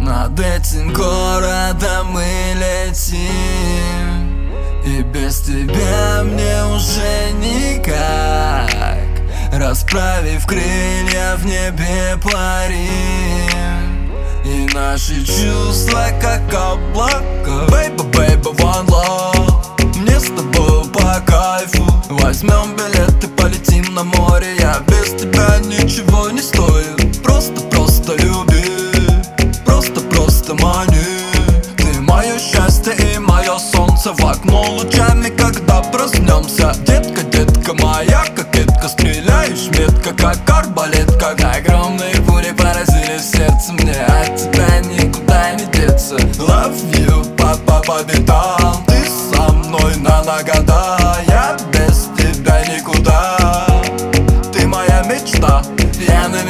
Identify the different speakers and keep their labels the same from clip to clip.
Speaker 1: Над этим городом мы летим, и без тебя мне уже никак. Расправив крылья, в небе парим, и наши чувства как облака. Baby, baby, one love, мне с тобой по кайфу. Возьмем билет и полетим на море. Я без тебя ничего не стою. Просто люби, просто мани. Ты мое счастье и мое солнце, в окно лучами, когда проснемся. Детка, детка моя кокетка, стреляешь метко, как арбалет. Когда огромные пули поразили сердце, мне от тебя никуда не деться. Love you, по битам, ты со мной на года. Я без тебя никуда. Ты моя мечта. Венами,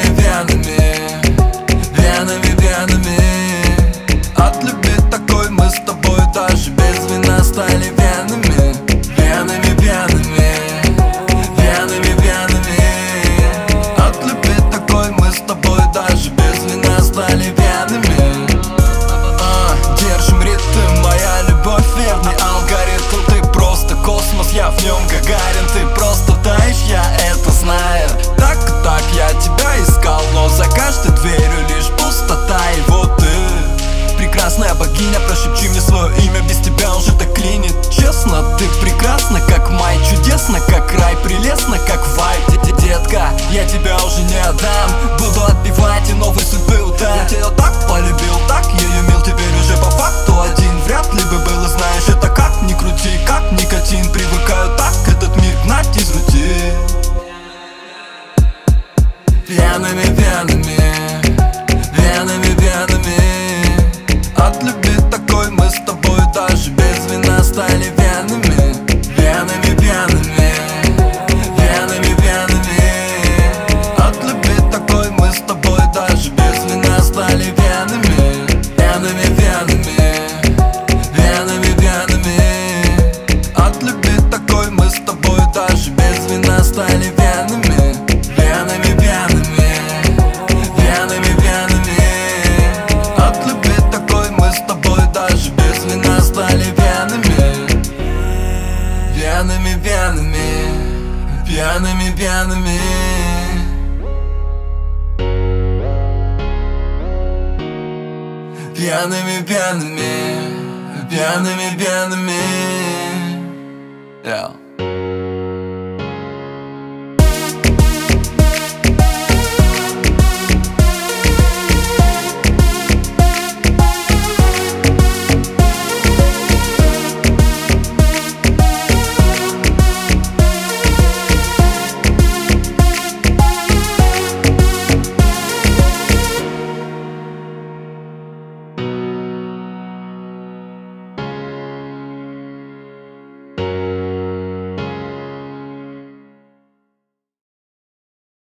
Speaker 1: от любви такой мы с тобой даже без вина стали венами. От любви такой мы с тобой даже без вина стали венами. Держим ритм, моя любовь, верный алгоритм. Ты просто космос, я в нем Гагарин. Ты просто таешь, я это знаю. Так я тебя искал, но за каждой дверью лишь пустота. И вот ты, прекрасная богиня, прошепчи мне свое имя, без тебя уже так клинит. Честно, ты прекрасна, как май, чудесно, как рай, прелестно, как вайб. Детка, я тебя уже не отдам, буду отбивать и новой судьбы удар. Я тебя так полюбил, так ее мил, теперь уже по факту один. Вряд ли бы было, знаешь, это как ни крути, как никотин. Привыкаю так этот мир гнать из рутины. Венами, от любви такой мы с тобой даже без вина стали венами. От любви такой мы с тобой даже без вина стали венами. От любви такой мы с тобой даже без вина стали венами. От любви такой мы с тобой даже без вина стали венами. Пьяными. Yeah.